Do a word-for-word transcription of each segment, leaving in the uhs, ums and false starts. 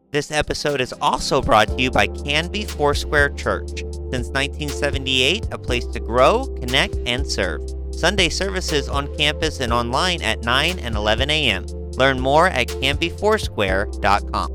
This episode is also brought to you by Canby Foursquare Church. Since nineteen seventy-eight, a place to grow, connect, and serve. Sunday services on campus and online at nine and eleven a.m. Learn more at canby foursquare dot com.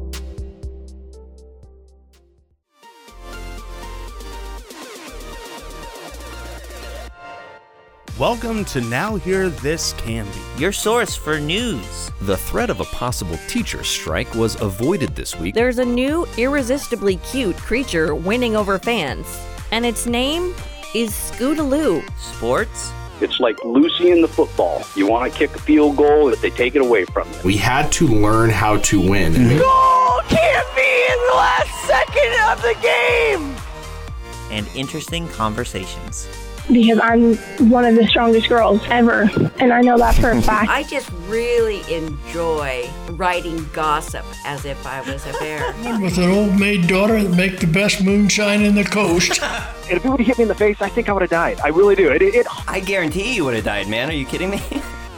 Welcome to Now Hear This Canby, your source for news. The threat of a possible teacher strike was avoided this week. There's a new, irresistibly cute creature winning over fans, and its name is Scootaloo. Sports. It's like Lucy in the football. You want to kick a field goal, if they take it away from you. We had to learn how to win. Goal can't be in the last second of the game! And interesting conversations. Because I'm one of the strongest girls ever, and I know that for a fact. I just really enjoy writing gossip as if I was a bear. With an old maid daughter that make the best moonshine in the coast. And if it would have hit me in the face, I think I would have died. I really do. It, it, it... I guarantee you would have died, man. Are you kidding me?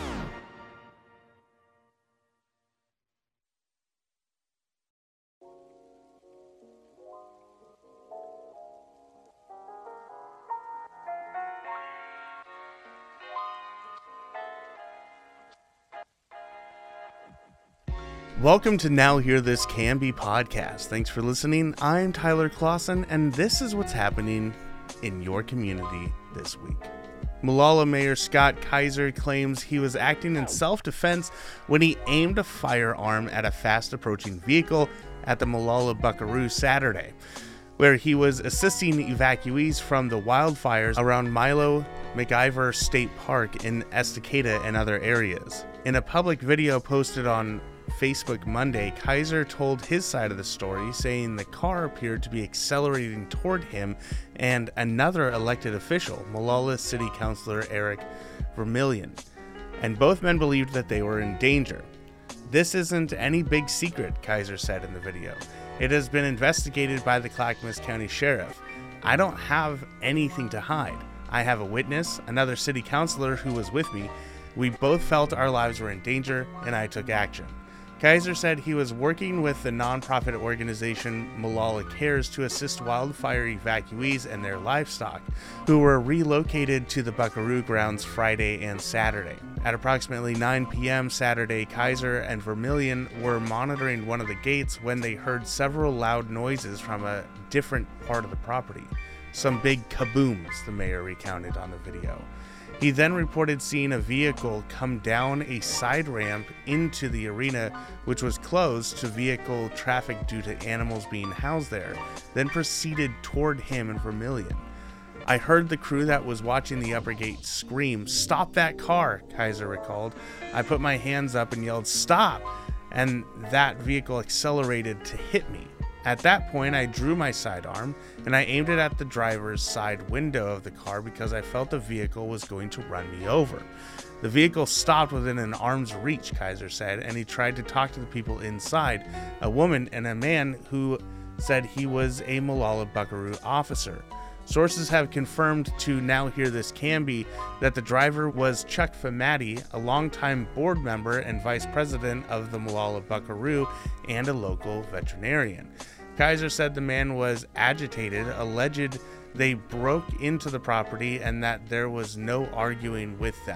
Welcome to Now Hear This Canby podcast. Thanks for listening. I'm Tyler Clausen, and this is what's happening in your community this week. Molalla Mayor Scott Kaiser claims he was acting in self-defense when he aimed a firearm at a fast-approaching vehicle at the Molalla Buckaroo Saturday, where he was assisting evacuees from the wildfires around Milo McIver State Park in Estacada and other areas. In a public video posted on Facebook Monday, Kaiser told his side of the story, saying the car appeared to be accelerating toward him and another elected official, Molalla City Councilor Eric Vermillion, and both men believed that they were in danger. This isn't any big secret, Kaiser said in the video. It has been investigated by the Clackamas County Sheriff. I don't have anything to hide. I have a witness, another city councilor who was with me. We both felt our lives were in danger, and I took action. Kaiser said he was working with the nonprofit organization Molalla Cares to assist wildfire evacuees and their livestock, who were relocated to the Buckaroo grounds Friday and Saturday. At approximately nine p.m. Saturday, Kaiser and Vermillion were monitoring one of the gates when they heard several loud noises from a different part of the property. Some big kabooms, the mayor recounted on the video. He then reported seeing a vehicle come down a side ramp into the arena, which was closed to vehicle traffic due to animals being housed there, then proceeded toward him and Vermillion. I heard the crew that was watching the upper gate scream, "Stop that car," Kaiser recalled. I put my hands up and yelled, "Stop!" and that vehicle accelerated to hit me. At that point, I drew my sidearm and I aimed it at the driver's side window of the car because I felt the vehicle was going to run me over. The vehicle stopped within an arm's reach, Kaiser said, and he tried to talk to the people inside, a woman and a man who said he was a Molalla Buckaroo officer. Sources have confirmed to Now Hear This Canby that the driver was Chuck Famati, a longtime board member and vice president of the Molalla Buckaroo and a local veterinarian. Kaiser said the man was agitated, alleged they broke into the property and that there was no arguing with them.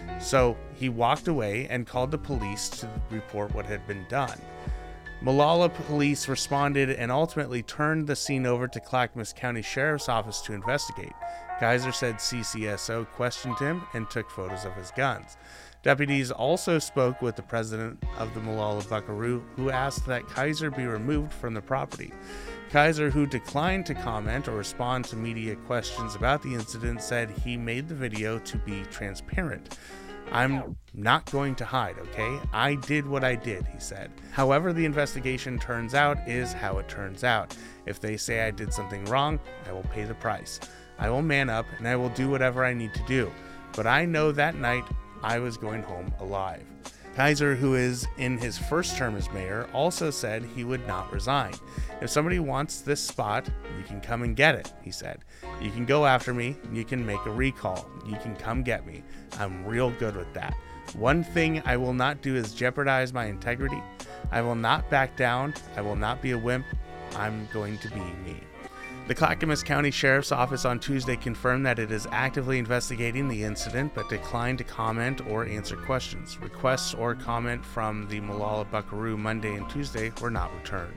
So he walked away and called the police to report what had been done. Molalla police responded and ultimately turned the scene over to Clackamas County Sheriff's Office to investigate. Kaiser said C C S O questioned him and took photos of his guns. Deputies also spoke with the president of the Molalla Buckaroo, who asked that Kaiser be removed from the property. Kaiser, who declined to comment or respond to media questions about the incident, said he made the video to be transparent. I'm not going to hide, okay? I did what I did, he said. However the investigation turns out is how it turns out. If they say I did something wrong, I will pay the price. I will man up and I will do whatever I need to do. But I know that night I was going home alive. Kaiser, who is in his first term as mayor, also said he would not resign. If somebody wants this spot, you can come and get it, he said. You can go after me, you can make a recall, you can come get me. I'm real good with that. One thing I will not do is jeopardize my integrity. I will not back down. I will not be a wimp. I'm going to be me. The Clackamas County Sheriff's Office on Tuesday confirmed that it is actively investigating the incident, but declined to comment or answer questions. Requests or comment from the Molalla Buckaroo Monday and Tuesday were not returned.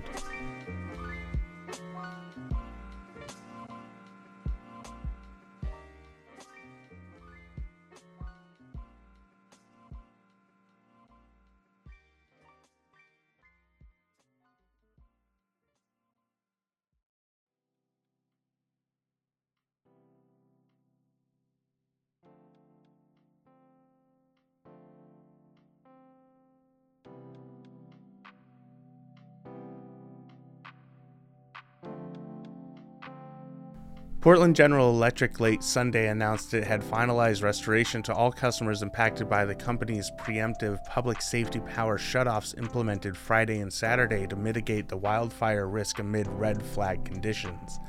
Portland General Electric late Sunday announced it had finalized restoration to all customers impacted by the company's preemptive public safety power shutoffs implemented Friday and Saturday to mitigate the wildfire risk amid red flag conditions.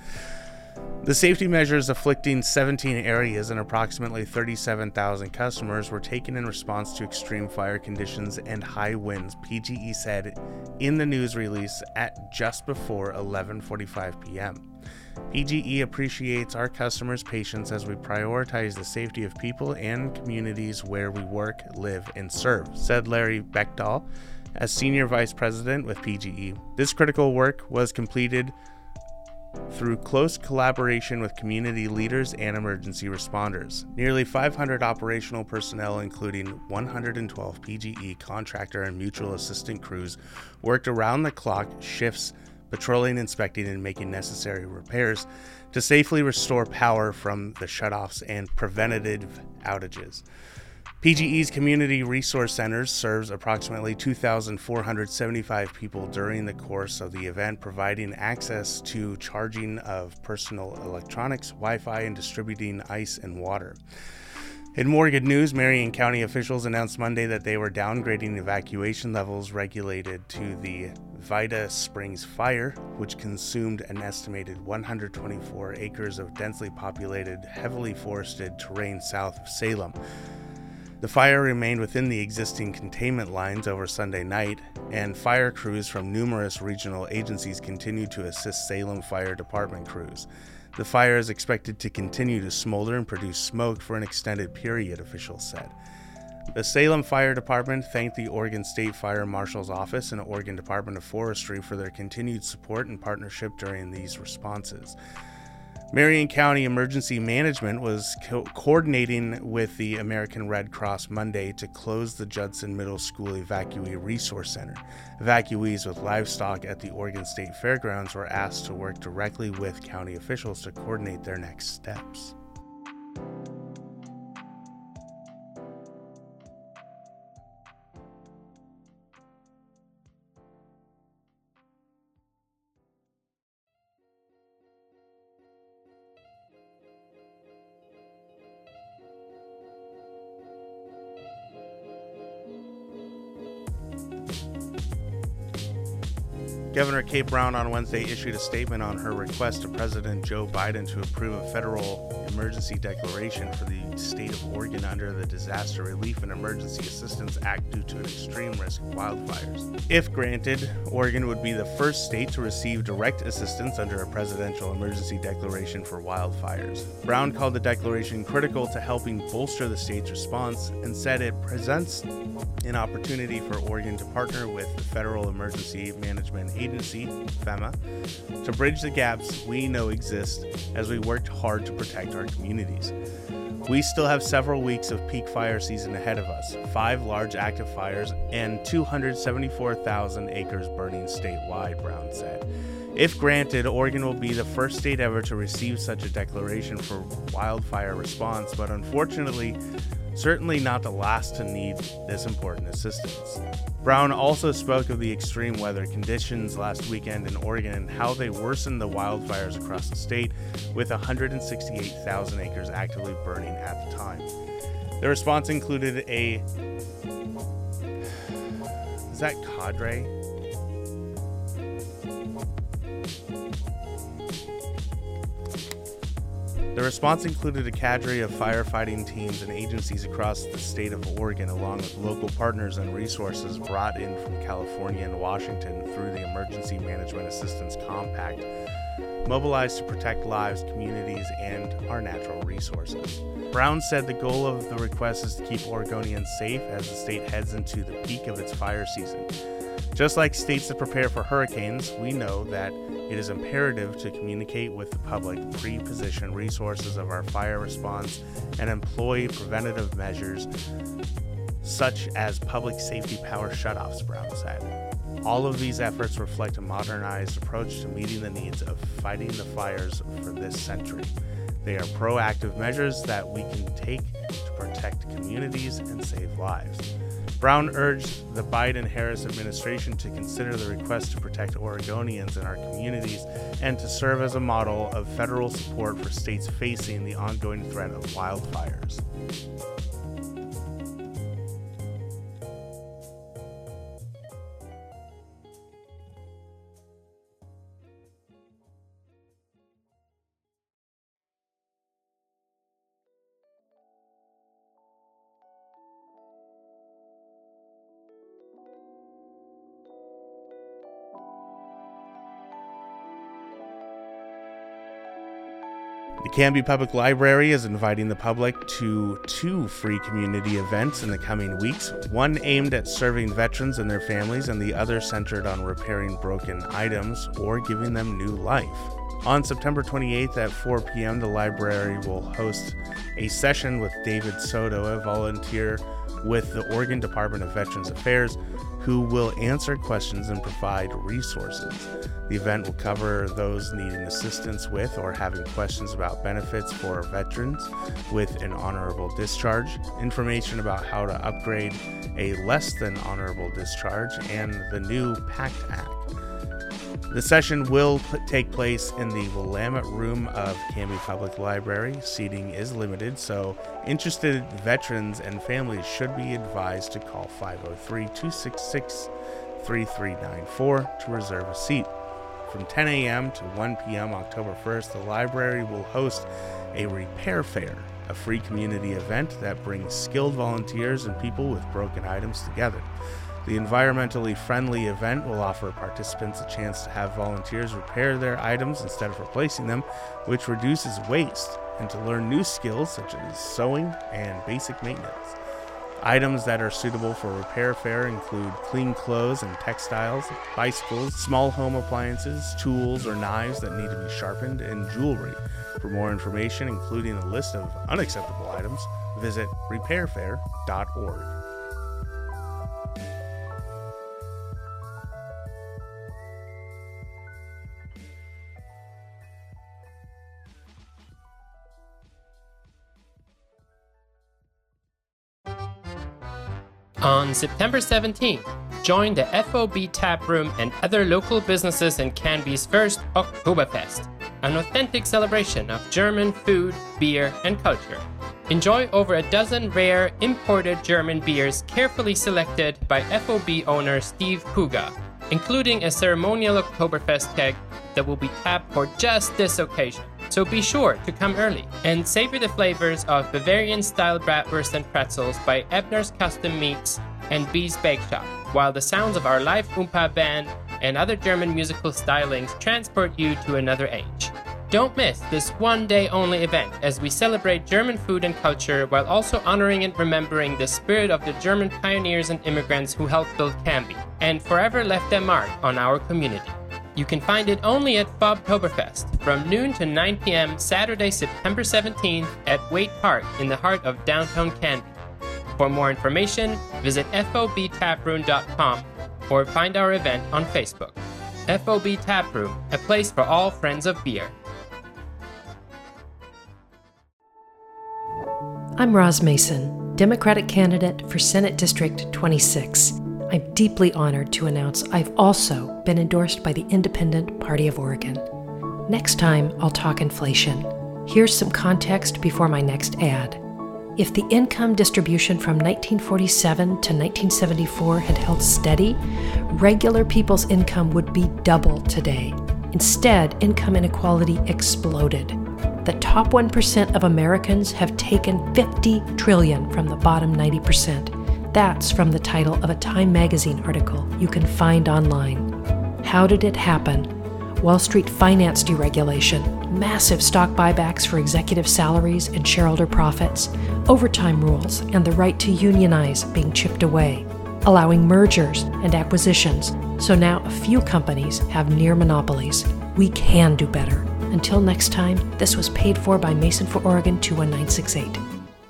The safety measures afflicting seventeen areas and approximately thirty-seven thousand customers were taken in response to extreme fire conditions and high winds, P G E said in the news release at just before eleven forty-five p.m. P G E appreciates our customers' patience as we prioritize the safety of people and communities where we work, live, and serve, said Larry Bechdahl, as Senior Vice President with P G E. This critical work was completed through close collaboration with community leaders and emergency responders. Nearly five hundred operational personnel, including one hundred twelve P G E contractor and mutual assistant crews, worked around-the-clock shifts patrolling, inspecting, and making necessary repairs to safely restore power from the shutoffs and preventative outages. P G E's Community Resource Centers serves approximately two thousand four hundred seventy-five people during the course of the event, providing access to charging of personal electronics, Wi-Fi, and distributing ice and water. In more good news, Marion County officials announced Monday that they were downgrading evacuation levels regulated to the Vida Springs fire, which consumed an estimated one hundred twenty-four acres of densely populated, heavily forested terrain south of Salem. The fire remained within the existing containment lines over Sunday night, and fire crews from numerous regional agencies continued to assist Salem Fire Department crews. The fire is expected to continue to smolder and produce smoke for an extended period, officials said. The Salem Fire Department thanked the Oregon State Fire Marshal's Office and Oregon Department of Forestry for their continued support and partnership during these responses. Marion County Emergency Management was co- coordinating with the American Red Cross Monday to close the Judson Middle School Evacuee Resource Center. Evacuees with livestock at the Oregon State Fairgrounds were asked to work directly with county officials to coordinate their next steps. Governor Kate Brown on Wednesday issued a statement on her request to President Joe Biden to approve a federal emergency declaration for the state of Oregon under the Disaster Relief and Emergency Assistance Act due to an extreme risk of wildfires. If granted, Oregon would be the first state to receive direct assistance under a presidential emergency declaration for wildfires. Brown called the declaration critical to helping bolster the state's response and said it presents an opportunity for Oregon to partner with the Federal Emergency Management Agency, FEMA, to bridge the gaps we know exist as we worked hard to protect our communities. We still have several weeks of peak fire season ahead of us, five large active fires, and two hundred seventy-four thousand acres burning statewide, Brown said. If granted, Oregon will be the first state ever to receive such a declaration for wildfire response, but unfortunately, certainly not the last to need this important assistance. Brown also spoke of the extreme weather conditions last weekend in Oregon and how they worsened the wildfires across the state, with one hundred sixty-eight thousand acres actively burning at the time. The response included a... Is that Cadre? The response included a cadre of firefighting teams and agencies across the state of Oregon, along with local partners and resources brought in from California and Washington through the Emergency Management Assistance Compact, mobilized to protect lives, communities, and our natural resources. Brown said the goal of the request is to keep Oregonians safe as the state heads into the peak of its fire season. Just like states that prepare for hurricanes, we know that it is imperative to communicate with the public, pre-position resources of our fire response, and employ preventative measures such as public safety power shutoffs, Brown said. All of these efforts reflect a modernized approach to meeting the needs of fighting the fires for this century. They are proactive measures that we can take to protect communities and save lives. Brown urged the Biden-Harris administration to consider the request to protect Oregonians and our communities and to serve as a model of federal support for states facing the ongoing threat of wildfires. The Canby Public Library is inviting the public to two free community events in the coming weeks, one aimed at serving veterans and their families and the other centered on repairing broken items or giving them new life. On September twenty-eighth at four p.m., the library will host a session with David Soto, a volunteer with the Oregon Department of Veterans Affairs, who will answer questions and provide resources. The event will cover those needing assistance with or having questions about benefits for veterans with an honorable discharge, information about how to upgrade a less than honorable discharge, and the new PACT Act. The session will p- take place in the Willamette Room of Canby Public Library. Seating is limited, so interested veterans and families should be advised to call five oh three, two six six, three three nine four to reserve a seat. From ten a.m. to one p.m. October first, the library will host a Repair Fair, a free community event that brings skilled volunteers and people with broken items together. The environmentally friendly event will offer participants a chance to have volunteers repair their items instead of replacing them, which reduces waste, and to learn new skills such as sewing and basic maintenance. Items that are suitable for Repair Fair include clean clothes and textiles, bicycles, small home appliances, tools or knives that need to be sharpened, and jewelry. For more information, including a list of unacceptable items, visit repair fair dot org. On September seventeenth, join the F O B Tap Room and other local businesses in Canby's first Oktoberfest, an authentic celebration of German food, beer, and culture. Enjoy over a dozen rare, imported German beers carefully selected by F O B owner Steve Puga, including a ceremonial Oktoberfest keg that will be tapped for just this occasion. So be sure to come early and savor the flavors of Bavarian-style bratwurst and pretzels by Ebner's Custom Meats and Bee's Bake Shop, while the sounds of our live Oompa band and other German musical stylings transport you to another age. Don't miss this one-day-only event as we celebrate German food and culture while also honoring and remembering the spirit of the German pioneers and immigrants who helped build Canby and forever left their mark on our community. You can find it only at Fobtoberfest from noon to nine p.m. Saturday, September seventeenth at Waite Park in the heart of downtown Canby. For more information, visit F O B taproom dot com or find our event on Facebook. F O B Taproom, a place for all friends of beer. I'm Roz Mason, Democratic candidate for Senate District twenty-six. I'm deeply honored to announce I've also been endorsed by the Independent Party of Oregon. Next time, I'll talk inflation. Here's some context before my next ad. If the income distribution from nineteen forty-seven to nineteen seventy-four had held steady, regular people's income would be double today. Instead, income inequality exploded. the top one percent of Americans have taken fifty trillion dollars from the bottom ninety percent. That's from the title of a Time magazine article you can find online. How did it happen? Wall Street finance deregulation, massive stock buybacks for executive salaries and shareholder profits, overtime rules, and the right to unionize being chipped away, allowing mergers and acquisitions, so now a few companies have near monopolies. We can do better. Until next time, this was paid for by Mason for Oregon two one nine six eight.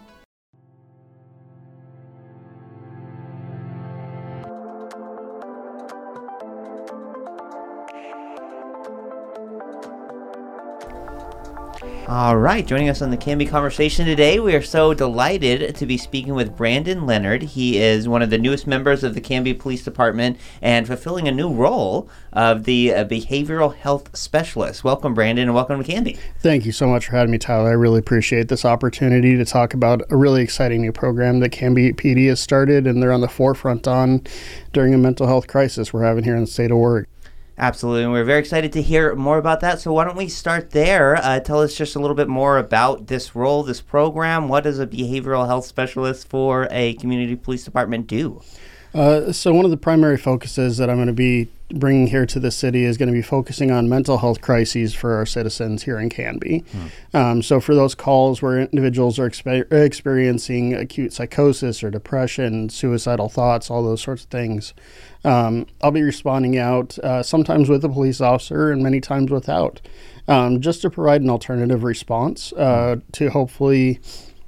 All right, joining us on the Canby Conversation today, we are so delighted to be speaking with Brandon Leonard. He is one of the newest members of the Canby Police Department and fulfilling a new role of the uh, Behavioral Health Specialist. Welcome, Brandon, and welcome to Canby. Thank you so much for having me, Tyler. I really appreciate this opportunity to talk about a really exciting new program that Canby P D has started, and they're on the forefront on during a mental health crisis we're having here in the state of Oregon. Absolutely, and we're very excited to hear more about that. So why don't we start there? Uh, tell us just a little bit more about this role, this program. What does a behavioral health specialist for a community police department do? Uh, so one of the primary focuses that I'm going to be bringing here to the city is going to be focusing on mental health crises for our citizens here in Canby. Hmm. Um, so for those calls where individuals are expe- experiencing acute psychosis or depression, suicidal thoughts, all those sorts of things, um, I'll be responding out uh, sometimes with a police officer and many times without, um, just to provide an alternative response uh, hmm. to hopefully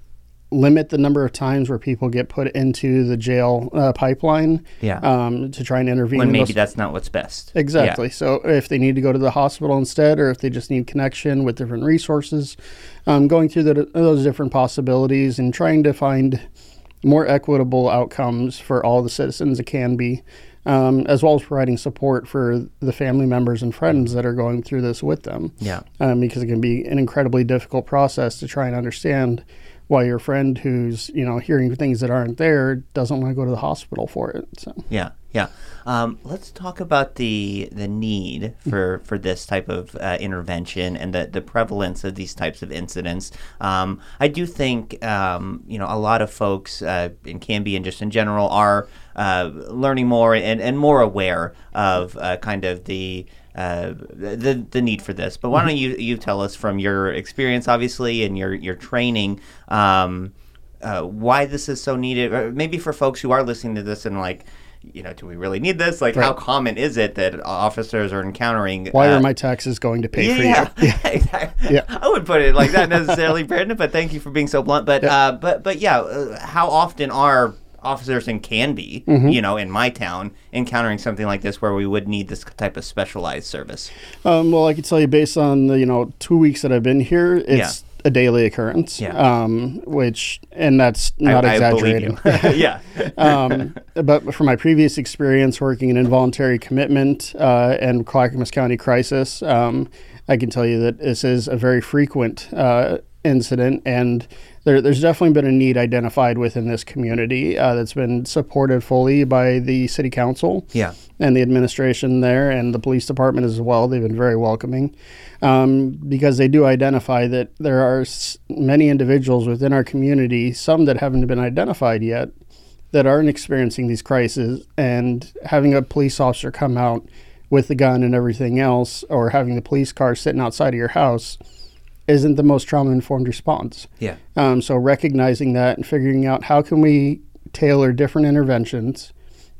limit the number of times where people get put into the jail uh, pipeline yeah. um, to try and intervene. When in maybe those. That's not what's best. Exactly. Yeah. So if they need to go to the hospital instead, or if they just need connection with different resources, um, going through the, those different possibilities and trying to find more equitable outcomes for all the citizens it can be, um, as well as providing support for the family members and friends that are going through this with them. Yeah. Um, because it can be an incredibly difficult process to try and understand why your friend who's, you know, hearing things that aren't there doesn't want to go to the hospital for it. So yeah, yeah. Um, let's talk about the the need for, for this type of uh, intervention and the, the prevalence of these types of incidents. Um, I do think, um, you know, a lot of folks uh, in Canby and just in general are uh, learning more and, and more aware of uh, kind of the Uh, the the need for this. But why don't you you tell us from your experience, obviously, and your your training, um, uh, why this is so needed? Or maybe for folks who are listening to this and like, you know, do we really need this? Like, right. How common is it that officers are encountering? Why uh, are my taxes going to pay yeah, for you? Yeah, exactly. Yeah. I wouldn't put it like that necessarily, Brandon. But thank you for being so blunt. But yeah. uh, but but yeah, uh, how often are officers in Canby, mm-hmm. you know, in my town, encountering something like this where we would need this type of specialized service? Um, well, I can tell you based on the, you know, two weeks that I've been here, it's yeah. a daily occurrence, yeah. um, which, and that's not I, exaggerating. I believe you. yeah. um, but from my previous experience working in involuntary commitment uh, and Clackamas County crisis, um, I can tell you that this is a very frequent uh, incident, and there, there's definitely been a need identified within this community uh, that's been supported fully by the city council yeah. and the administration there and the police department as well. They've been very welcoming um, because they do identify that there are s- many individuals within our community, some that haven't been identified yet, that aren't experiencing these crises, and having a police officer come out with the gun and everything else, or having the police car sitting outside of your house, isn't the most trauma-informed response. Yeah. Um, so recognizing that and figuring out how can we tailor different interventions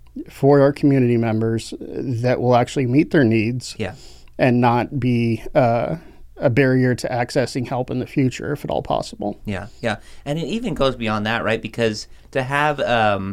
for our community members that will actually meet their needs yeah. and not be uh, a barrier to accessing help in the future, if at all possible. Yeah, yeah. And it even goes beyond that, right? Because to have um,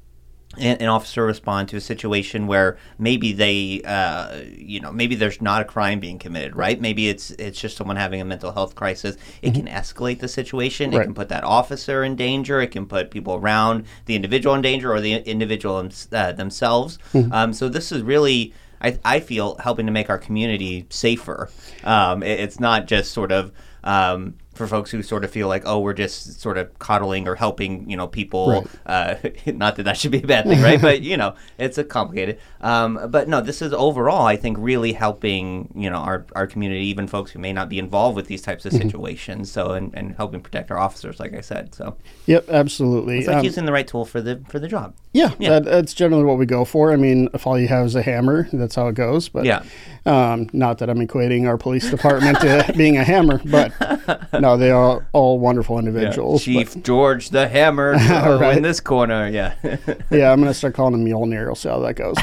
an, an officer respond to a situation where maybe they, uh, you know, maybe there's not a crime being committed, right? Maybe it's it's just someone having a mental health crisis. It mm-hmm. can escalate the situation. Right. It can put that officer in danger. It can put people around the individual in danger, or the individual uh, themselves. Mm-hmm. Um, so this is really, I, I feel, helping to make our community safer. Um, it, it's not just sort of Um, for folks who sort of feel like, oh, we're just sort of coddling or helping, you know, people. Right. Uh, not that that should be a bad thing, right? But, you know, it's a complicated. Um, but no, this is overall, I think, really helping, you know, our, our community, even folks who may not be involved with these types of Mm-hmm. situations. So, and, and helping protect our officers, like I said. So, Yep, absolutely. it's like Um, using the right tool for the for the job. Yeah, Yeah. That, that's generally what we go for. I mean, if all you have is a hammer, that's how it goes. But Yeah. um, not that I'm equating our police department to being a hammer, but no, they are all wonderful individuals. Chief but, George the Hammer oh, Right. in this corner. Yeah. yeah, I'm going to start calling him Mjolnir. We'll see how that goes.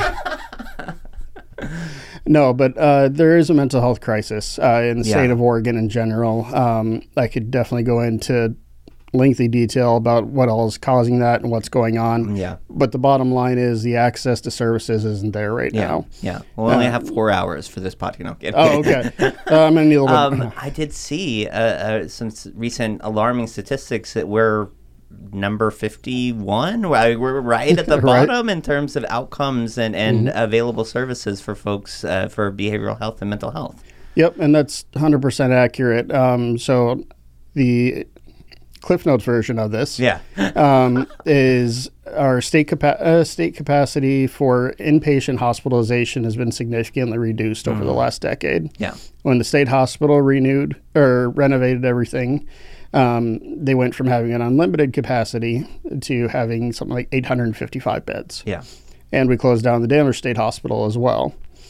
But no, but uh, there is a mental health crisis uh, in the Yeah. state of Oregon in general. Um, I could definitely go into lengthy detail about what all is causing that and what's going on. Yeah. But the bottom line is the access to services isn't there right Yeah. now. Yeah. Well, we only Uh, have four hours for this podcast. No, kidding. Oh, okay. Uh, I'm going to need a little um, bit. I did see uh, uh, some s- recent alarming statistics that we're number fifty-one. We're we're right at the Right. bottom in terms of outcomes and, and Mhm. available services for folks uh, for behavioral health and mental health. Yep, and that's one hundred percent accurate. Um, so the Cliff Notes version of this Yeah. um, is our state, capa- uh, state capacity for inpatient hospitalization has been significantly reduced over the last decade. Yeah. When the state hospital renewed or renovated everything, um, they went from having an unlimited capacity to having something like eight hundred fifty-five beds. Yeah. And we closed down the Danvers State Hospital as well.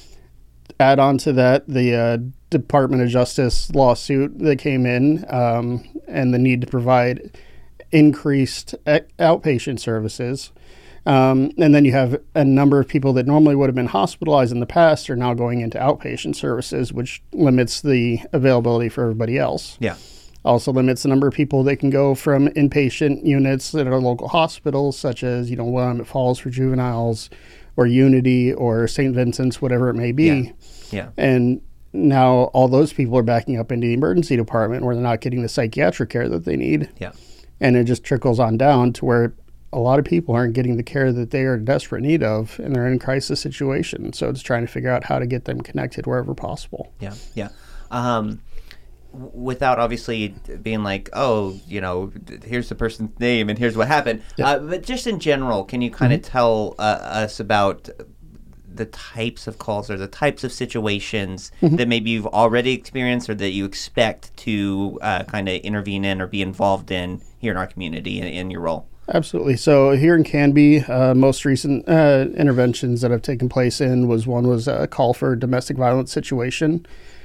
Add on to that the uh, Department of Justice lawsuit that came in um, and the need to provide increased e- outpatient services. Um, and then you have a number of people that normally would have been hospitalized in the past are now going into outpatient services, which limits the availability for everybody else. Yeah. Also limits the number of people that can go from inpatient units at our local hospitals, such as, you know, Willamette Falls for juveniles, or Unity, or Saint Vincent's, whatever it may be. Yeah. Yeah. And now all those people are backing up into the emergency department where they're not getting the psychiatric care that they need. Yeah. And it just trickles on down to where a lot of people aren't getting the care that they are in desperate need of, and they're in a crisis situation. So it's trying to figure out how to get them connected wherever possible. Yeah. Yeah. Um, w- without obviously being like, oh, you know, th- here's the person's name and here's what happened. Yeah. Uh, but just in general, can you kind of Mhm. tell uh, us about the types of calls or the types of situations Mhm. that maybe you've already experienced or that you expect to uh, kind of intervene in or be involved in here in our community in, in your role? Absolutely. So here in Canby, uh, most recent uh, interventions that have taken place in was one was a call for a domestic violence situation,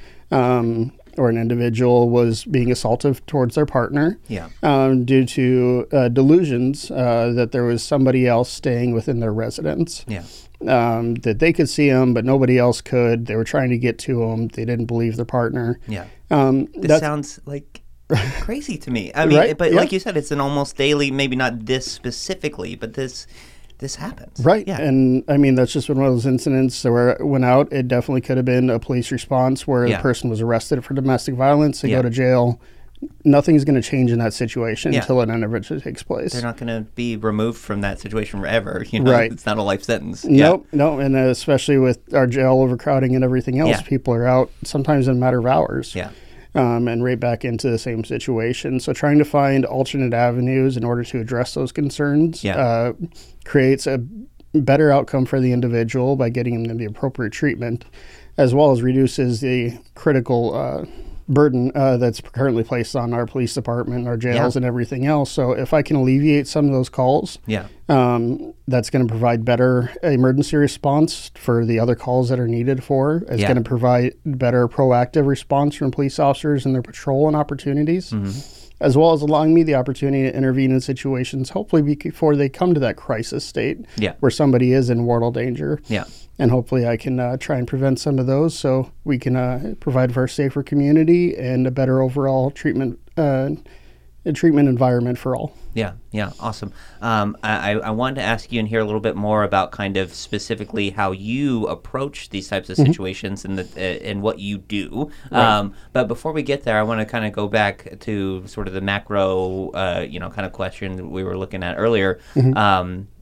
um, or an individual was being assaulted towards their partner, Yeah. um, due to uh, delusions uh, that there was somebody else staying within their residence. Yeah. Um, that they could see him, but nobody else could. They were trying to get to him. They didn't believe their partner. Yeah. Um, This that's- sounds like crazy to me. I mean, Right? but Yeah. like you said, it's an almost daily, maybe not this specifically, but this this happens. Right. Yeah. And I mean, that's just one of those incidents where it went out. It definitely could have been a police response where Yeah. the person was arrested for domestic violence. They Yeah. go to jail. Nothing's going to change in that situation Yeah. until an intervention takes place. They're not going to be removed from that situation forever. You know, Right. It's not a life sentence. Nope, no, and uh, especially with our jail overcrowding and everything else, Yeah. people are out sometimes in a matter of hours. Yeah. Um, and right back into the same situation. So trying to find alternate avenues in order to address those concerns Yeah. uh, creates a better outcome for the individual by getting them the appropriate treatment, as well as reduces the critical uh, burden uh, that's currently placed on our police department, our jails, Yeah. and everything else. So if I can alleviate some of those calls, Yeah. um, that's going to provide better emergency response for the other calls that are needed for. It's Yeah. going to provide better proactive response from police officers in their patrol and opportunities, Mhm. as well as allowing me the opportunity to intervene in situations, hopefully before they come to that crisis state Yeah. where somebody is in mortal danger. Yeah. And hopefully I can uh, try and prevent some of those so we can uh, provide for a safer community and a better overall treatment uh, a treatment environment for all. Yeah, yeah, awesome. Um, I, I wanted to ask you and hear a little bit more about kind of specifically how you approach these types of Mhm. situations and the uh, and what you do. Right. Um, but before we get there, I want to kind of go back to sort of the macro, uh, you know, kind of question that we were looking at earlier. Mhm. Um,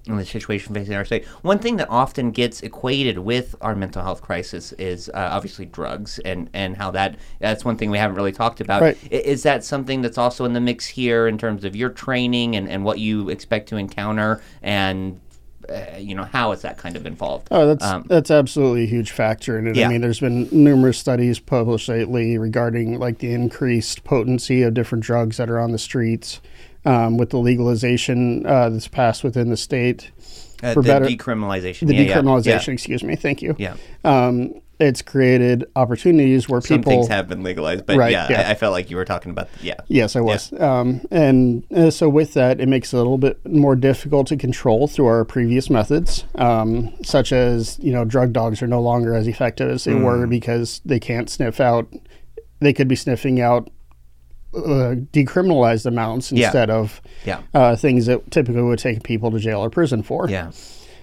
in the situation facing our state. One thing that often gets equated with our mental health crisis is uh, obviously drugs, and, and how that that's one thing we haven't really talked about. Right. I- Is that something that's also in the mix here in terms of your training and, and what you expect to encounter, and uh, you know, how is that kind of involved? Oh, that's Um, that's absolutely a huge factor in it. Yeah. I mean, there's been numerous studies published lately regarding like the increased potency of different drugs that are on the streets. Um, with the legalization uh, that's passed within the state. Uh, for the better, decriminalization. The yeah, decriminalization, yeah, yeah. excuse me, thank you. Yeah. Um, it's created opportunities where Some people... things have been legalized, but right, yeah, yeah. I, I felt like you were talking about, yeah. Yes, I was. Yeah. Um, and uh, so with that, it makes it a little bit more difficult to control through our previous methods, um, such as, you know, drug dogs are no longer as effective as they mm. were because they can't sniff out, they could be sniffing out Uh, decriminalized amounts instead yeah. of yeah. Uh, things that typically would take people to jail or prison for. Yeah.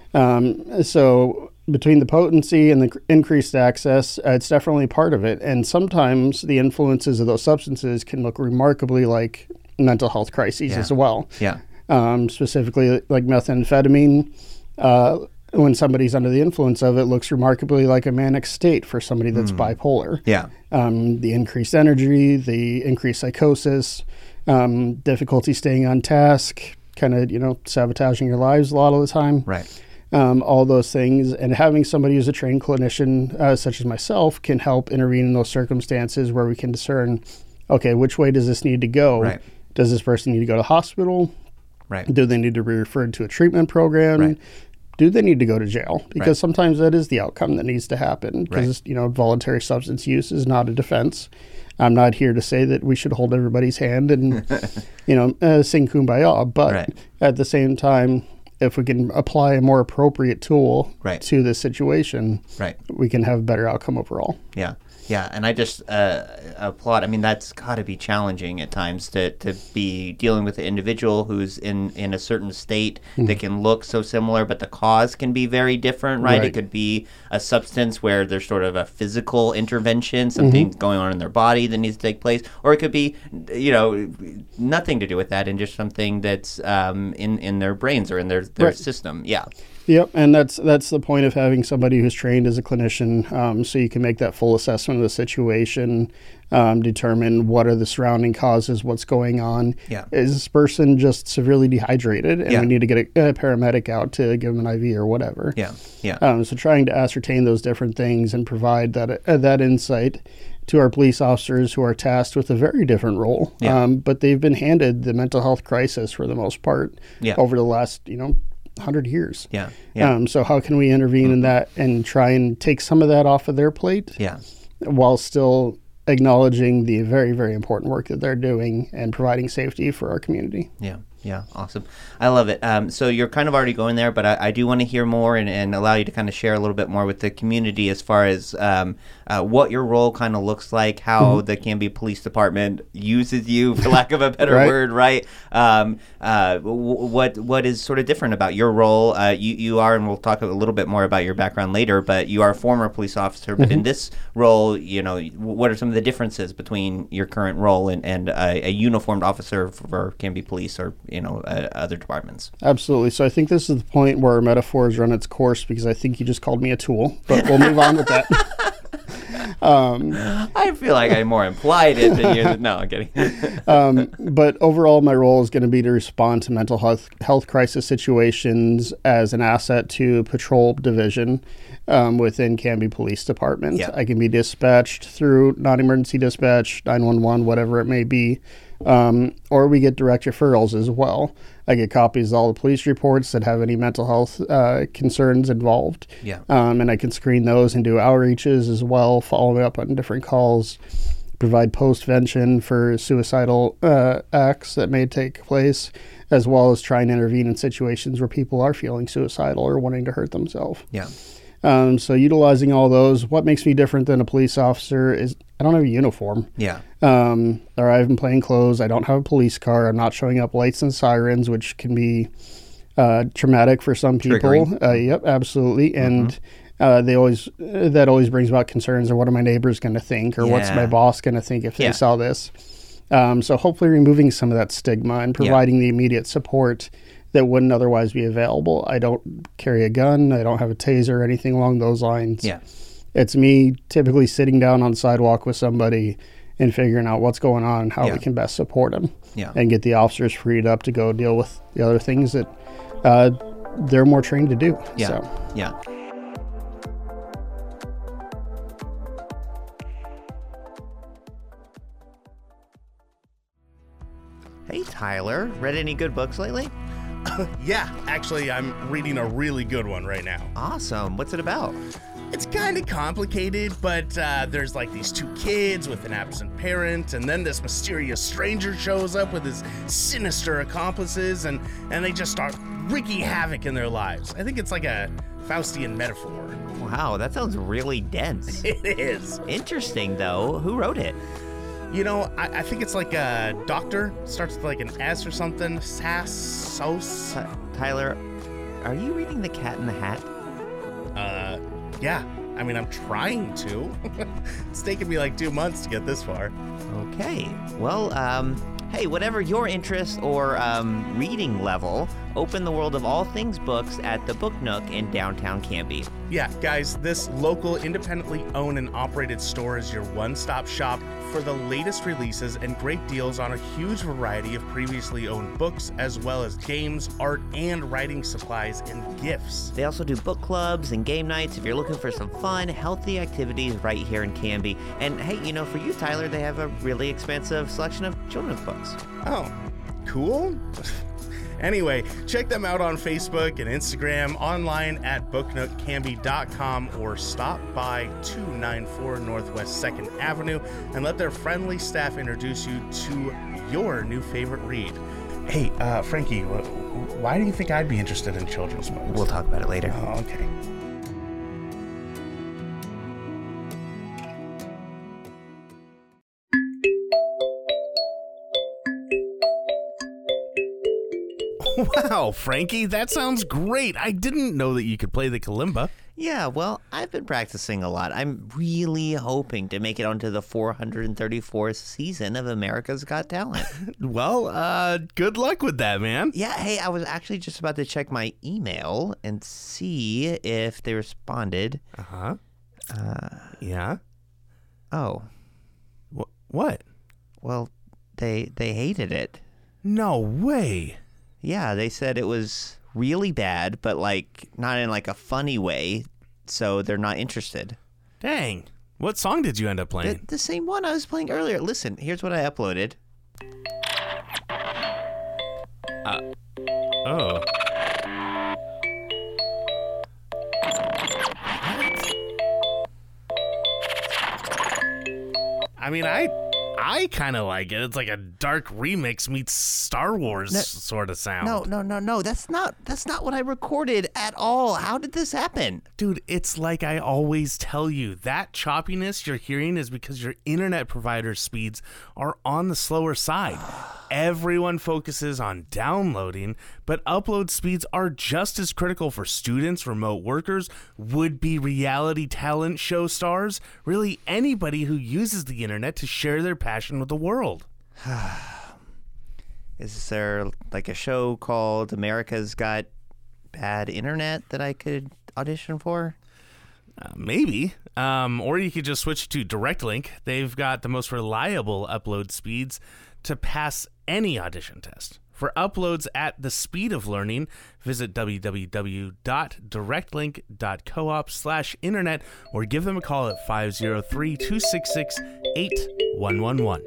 Um, so between the potency and the cr- increased access, uh, it's definitely part of it. And sometimes the influences of those substances can look remarkably like mental health crises yeah. as well. Yeah. Um, specifically like methamphetamine. Uh, when somebody's under the influence of it, looks remarkably like a manic state for somebody that's mm. bipolar. Yeah. Um, the increased energy, the increased psychosis, um, difficulty staying on task, kind of, you know, sabotaging your lives a lot of the time. Right. Um, all those things. And having somebody who's a trained clinician, uh, such as myself, can help intervene in those circumstances where we can discern, okay, which way does this need to go? Right. Does this person need to go to hospital? Right. Do they need to be referred to a treatment program? Right. Do they need to go to jail? Because right. sometimes that is the outcome that needs to happen. Because, right. you know, voluntary substance use is not a defense. I'm not here to say that we should hold everybody's hand and, you know, uh, sing Kumbaya. But right. at the same time, if we can apply a more appropriate tool right. to this situation, right. we can have a better outcome overall. Yeah. Yeah, and I just uh, applaud. I mean, that's got to be challenging at times to, to be dealing with an individual who's in, in a certain state mm-hmm. that can look so similar, but the cause can be very different, right? right? It could be a substance where there's sort of a physical intervention, something mm-hmm. going on in their body that needs to take place, or it could be, you know, nothing to do with that and just something that's um, in, in their brains or in their, their right. system. Yeah. Yep, and that's that's the point of having somebody who's trained as a clinician, um, so you can make that full assessment of the situation, um, determine what are the surrounding causes, what's going on. Yeah. Is this person just severely dehydrated, and yeah. we need to get a, a paramedic out to give them an I V or whatever? Yeah, yeah. Um, so trying to ascertain those different things and provide that uh, that insight to our police officers who are tasked with a very different role, yeah. um, but they've been handed the mental health crisis for the most part yeah. over the last, you know, one hundred years. Yeah. yeah. Um, so how can we intervene mm-hmm. in that and try and take some of that off of their plate? Yeah. While still acknowledging the very, very important work that they're doing and providing safety for our community. Yeah. Yeah, awesome. I love it. Um, so you're kind of already going there, but I, I do want to hear more and, and allow you to kind of share a little bit more with the community as far as um, uh, what your role kind of looks like, how mm-hmm. the Canby Police Department uses you, for lack of a better right. word, right? Um, uh, w- what what is sort of different about your role? Uh, you, you are, and we'll talk a little bit more about your background later, but you are a former police officer. But mm-hmm. in this role, you know, what are some of the differences between your current role and, and a, a uniformed officer for Canby Police or you know, uh, other departments? Absolutely. So I think this is the point where our metaphor has run its course because I think you just called me a tool, but we'll move on with that. um, I feel like I more implied it than you. No, I'm kidding. um, but overall, my role is going to be to respond to mental health health crisis situations as an asset to patrol division um, within Canby Police Department. Yeah. I can be dispatched through non-emergency dispatch, nine one one, whatever it may be. Um, or we get direct referrals as well. I get copies of all the police reports that have any mental health uh, concerns involved. Yeah. Um, and I can screen those and do outreaches as well, following up on different calls, provide postvention for suicidal uh, acts that may take place, as well as try and intervene in situations where people are feeling suicidal or wanting to hurt themselves. Yeah. Um, so utilizing all those, what makes me different than a police officer is I don't have a uniform. Yeah. Um, or I have plain clothes. I don't have a police car. I'm not showing up lights and sirens, which can be uh, traumatic for some people. Uh, yep, absolutely. Mm-hmm. And uh, they always uh, that always brings about concerns. Or what are my neighbors going to think? Or yeah. what's my boss going to think if yeah. they saw this? Um, so hopefully removing some of that stigma and providing yeah. the immediate support that wouldn't otherwise be available. I don't carry a gun. I don't have a taser or anything along those lines. Yeah. It's me typically sitting down on the sidewalk with somebody and figuring out what's going on and how Yeah. we can best support them Yeah. and get the officers freed up to go deal with the other things that uh, they're more trained to do. Yeah. So. Yeah. Hey, Tyler. Read any good books lately? Yeah, actually, I'm reading a really good one right now. Awesome. What's it about? It's kind of complicated, but uh, there's like these two kids with an absent parent, and then this mysterious stranger shows up with his sinister accomplices, and, and they just start wreaking havoc in their lives. I think it's like a Faustian metaphor. Wow, that sounds really dense. It is. Interesting, though. Who wrote it? You know, I, I think it's like a doctor. Starts with like an S or something. Sass, Sos. Ty- Tyler, are you reading The Cat in the Hat? Uh, yeah. I mean, I'm trying to. It's taken me like two months to get this far. Okay. Well, um, hey, whatever your interest or um, reading level, open the world of all things books at the Book Nook in downtown Canby. Yeah, guys, this local, independently owned and operated store is your one-stop shop for the latest releases and great deals on a huge variety of previously owned books, as well as games, art, and writing supplies and gifts. They also do book clubs and game nights if you're looking for some fun, healthy activities right here in Canby. And hey, you know, for you, Tyler, they have a really expansive selection of children's books. Oh, cool. Anyway, check them out on Facebook and Instagram, online at book nook canby dot com, or stop by two ninety-four Northwest second Avenue and let their friendly staff introduce you to your new favorite read. Hey, uh, Frankie, wh- why do you think I'd be interested in children's books? We'll talk about it later. Oh, okay. Wow, Frankie, that sounds great. I didn't know that you could play the kalimba. Yeah, well, I've been practicing a lot. I'm really hoping to make it onto the four hundred thirty-fourth season of America's Got Talent. Well, uh, good luck with that, man. Yeah, hey, I was actually just about to check my email and see if they responded. Uh-huh. Uh, yeah? Oh. Wh- what? Well, they they hated it. No way. Yeah, they said it was really bad, but like not in like a funny way, so they're not interested. Dang. What song did you end up playing? The, the same one I was playing earlier. Listen, here's what I uploaded. Uh, oh. I mean, I I kind of like it. It's like a dark remix meets Star Wars no, sort of sound. No, no, no, no. That's not that's not what I recorded at all. How did this happen? Dude, it's like I always tell you. That choppiness you're hearing is because your internet provider's speeds are on the slower side. Everyone focuses on downloading, but upload speeds are just as critical for students, remote workers, would-be reality talent show stars, really anybody who uses the internet to share their passion with the world. Is there like a show called America's Got Bad Internet that I could audition for? Uh, maybe. Um, or you could just switch to DirectLink. They've got the most reliable upload speeds to pass any audition test. For uploads at the speed of learning, visit www.directlink.coop slash internet or give them a call at five oh three, two six six, eight one one one.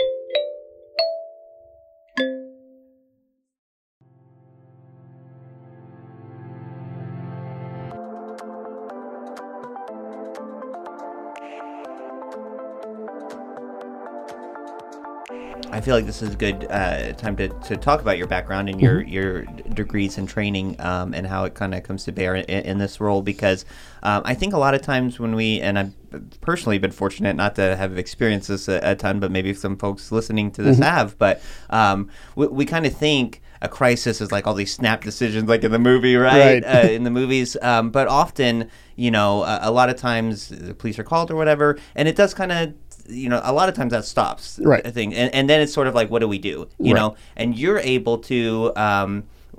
I feel like this is a good uh, time to, to talk about your background and your, mm-hmm. your degrees and training um, and how it kind of comes to bear in, in this role, because um, I think a lot of times when we, and I've personally been fortunate not to have experienced this a, a ton, but maybe some folks listening to this mm-hmm. have, but um, we, we kind of think a crisis is like all these snap decisions like in the movie, right? right. uh, in the movies. Um, but often, you know, a, a lot of times the police are called or whatever, and it does kind of, you know, a lot of times that stops right. the thing. And, and then it's sort of like, what do we do? You right. know, and you're able to, um,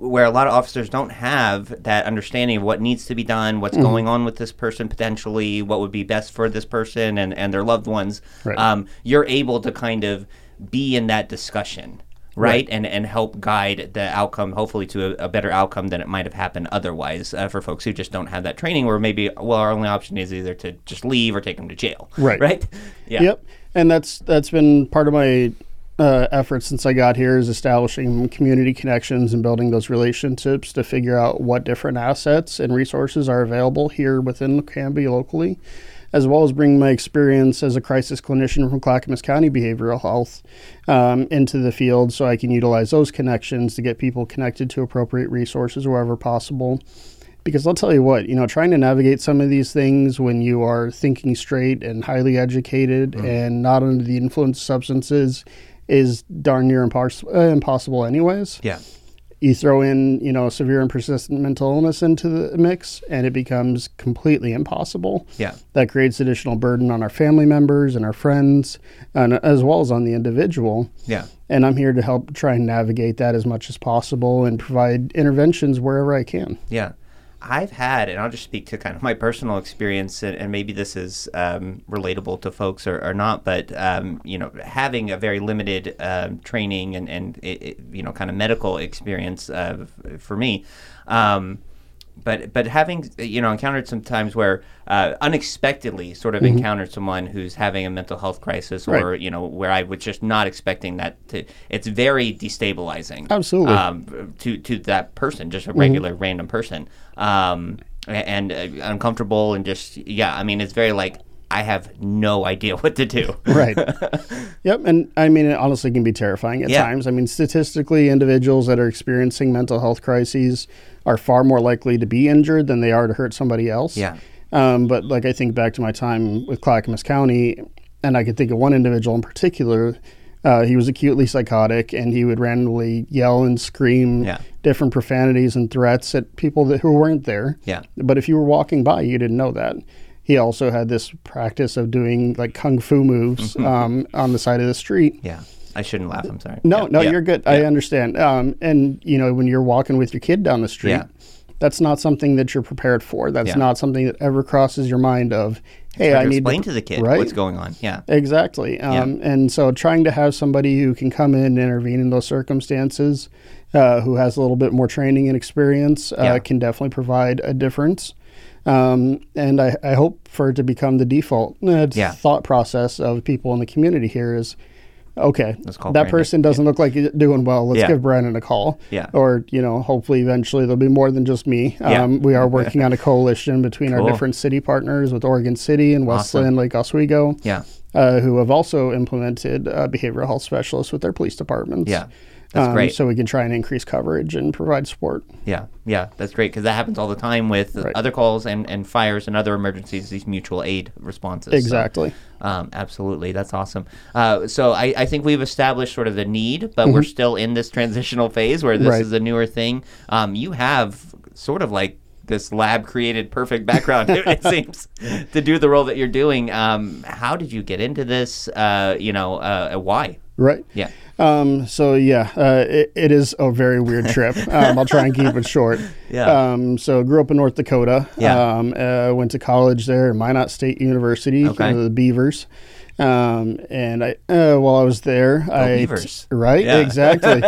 where a lot of officers don't have that understanding of what needs to be done, what's mm-hmm. going on with this person potentially, what would be best for this person and, and their loved ones. Right. Um, you're able to kind of be in that discussion. Right? right, and and help guide the outcome, hopefully to a, a better outcome than it might have happened otherwise uh, for folks who just don't have that training, where maybe, well, our only option is either to just leave or take them to jail. Right. Right? Yeah. Yep. And that's that's been part of my uh, effort since I got here, is establishing community connections and building those relationships to figure out what different assets and resources are available here within Canby locally, as well as bring my experience as a crisis clinician from Clackamas County Behavioral Health um, into the field, so I can utilize those connections to get people connected to appropriate resources wherever possible. Because I'll tell you what, you know, trying to navigate some of these things when you are thinking straight and highly educated mm. and not under the influence of substances is darn near impos- uh, impossible anyways. Yeah. You throw in, you know, severe and persistent mental illness into the mix, and it becomes completely impossible. Yeah. That creates additional burden on our family members and our friends, and as well as on the individual. Yeah. And I'm here to help try and navigate that as much as possible and provide interventions wherever I can. Yeah. I've had, and I'll just speak to kind of my personal experience, and, and maybe this is um, relatable to folks or, or not, but, um, you know, having a very limited um, training and, and it, it, you know, kind of medical experience uh, for me, um, but but having, you know, encountered some times where uh, unexpectedly sort of mm-hmm. encountered someone who's having a mental health crisis or, right. you know, where I was just not expecting that to, it's very destabilizing. Absolutely. Um, to, to that person, just a regular mm-hmm. random person. Um, and uh, uncomfortable and just, yeah, I mean, it's very like, I have no idea what to do. Right. Yep. And I mean, it honestly can be terrifying at yeah. times. I mean, statistically, individuals that are experiencing mental health crises are far more likely to be injured than they are to hurt somebody else. Yeah. Um, but like, I think back to my time with Clackamas County, and I could think of one individual in particular. Uh, he was acutely psychotic, and he would randomly yell and scream yeah. different profanities and threats at people that who weren't there. Yeah. But if you were walking by, you didn't know that. He also had this practice of doing like kung fu moves um, on the side of the street. Yeah. I shouldn't laugh. I'm sorry. No, yeah. no, yeah. you're good. Yeah. I understand. Um, and, you know, when you're walking with your kid down the street, yeah. that's not something that you're prepared for. That's yeah. not something that ever crosses your mind of, hey, I to need explain to, to the kid right? what's going on. Yeah. Exactly. Um, yeah. And so trying to have somebody who can come in and intervene in those circumstances, uh, who has a little bit more training and experience, uh, yeah. can definitely provide a difference. Um, and I, I hope for it to become the default uh, yeah. thought process of people in the community here is, okay, that Brandon. person doesn't yeah. look like he's doing well. Let's yeah. give Brandon a call. Yeah. Or, you know, hopefully eventually there'll be more than just me. Yeah. Um, we are working on a coalition between cool. our different city partners with Oregon City and Westland, awesome. Lake Oswego, yeah. uh, who have also implemented uh, behavioral health specialists with their police departments. Yeah. That's um, great. So we can try and increase coverage and provide support. Yeah, yeah, that's great because that happens all the time with right. other calls and, and fires and other emergencies, these mutual aid responses. Exactly. So, um, absolutely. That's awesome. Uh, so I, I think we've established sort of the need, but mm-hmm. we're still in this transitional phase where this right. is a newer thing. Um, you have sort of like this lab-created perfect background, it seems, to do the role that you're doing. Um, how did you get into this? Uh, you know, uh, why? Right. Yeah. Um, so yeah, uh, it, it is a very weird trip. Um, I'll try and keep it short. Yeah. Um, so grew up in North Dakota. Yeah. Um, uh, went to college there at Minot State University, okay. uh, the Beavers. Um, and I, uh, while I was there, Go I, Beavers. T- right, yeah. exactly.